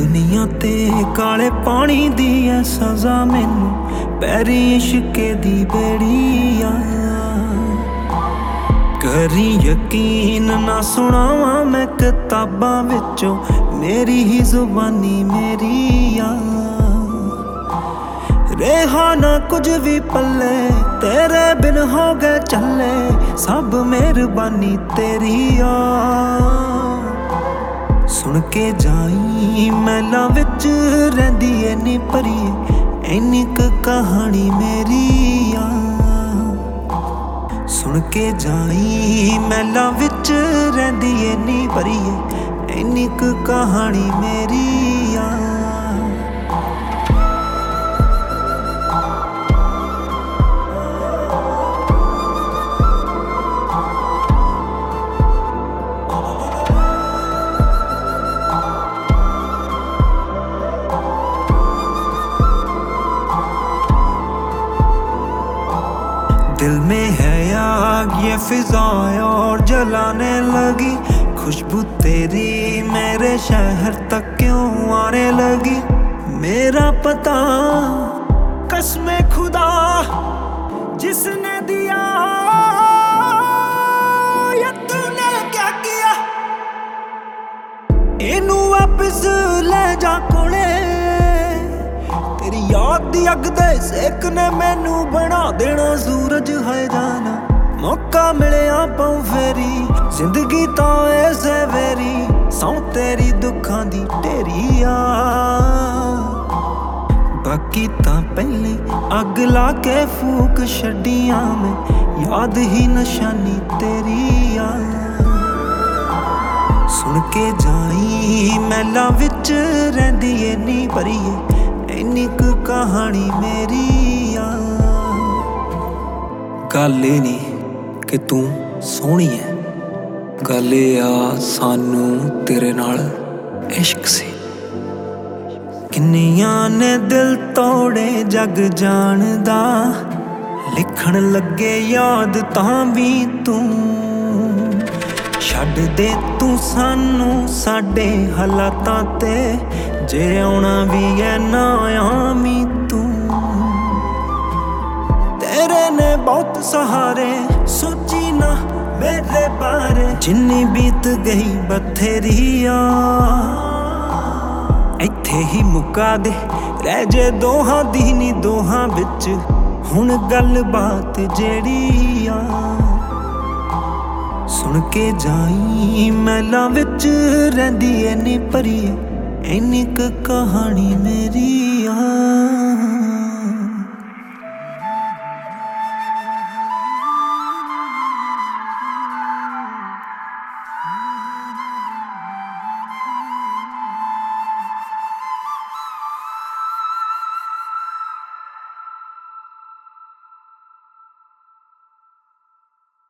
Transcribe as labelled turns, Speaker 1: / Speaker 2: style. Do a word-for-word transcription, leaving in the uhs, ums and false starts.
Speaker 1: दुनिया ते काले पानी दी है सजा मैनू पैरी इश्के दी बेड़ी आ करी यकीन ना सुनावा मैं किताबां विचों मेरी ही जुबानी मेरी आ रेहा ना कुछ भी पल्ले तेरे बिन हो गए चले सब मेहरबानी तेरी आ सुन के जाई मैला विच रहिंदी ऐ नी भरीए इन्नी क कहानी मेरी आ सुन के जाई मैला विच रहिंदी ऐ नी भरीए इन्नी क कहानी मेरी आ दिल में है आग ये फिजाएं और जलाने लगी खुशबू तेरी मेरे शहर तक क्यों आने लगी मेरा पता कसमे खुदा जिसने दिया ये तूने क्या किया इनू वापस ले जा कोले तेरी याद दी अग दे सेक ने मैनू बना देना सूरज है जाना मौका मिले पाऊं फेरी जिंदगी तो ऐसे वेरी सौ तेरी दुखां दी ढेरी आ बाकी तां पहले अग ला के फूक छड्डियां मैं याद ही निशानी तेरी आ सुन के जाई मैला विच रहिंदी ऐ नी भरीए इन्नी क कहानी मेरी आ गल ए नी कि तू सोहनी है गल ए आ सानू तेरे नाल इश्क सी किन्नियां ने दिल तोड़े जग जानदा लिखण लगे याद तां भी तू छड्ड दे तू सानू साडे हालातां ते जे आउणा भी है ना आमी तू तेरे ने बहुत सहारे सोची ना मेरे बारे जिन्नी बीत गई बथेरी आ इत्थे ही मुका दे रह जे दोहां दी नी दोहां विच हुण गल बात जेड़ी आ सुन के जाई मैला विच रहिंदी ऐ नी भरीए इन्नी क कहानी मेरी आ।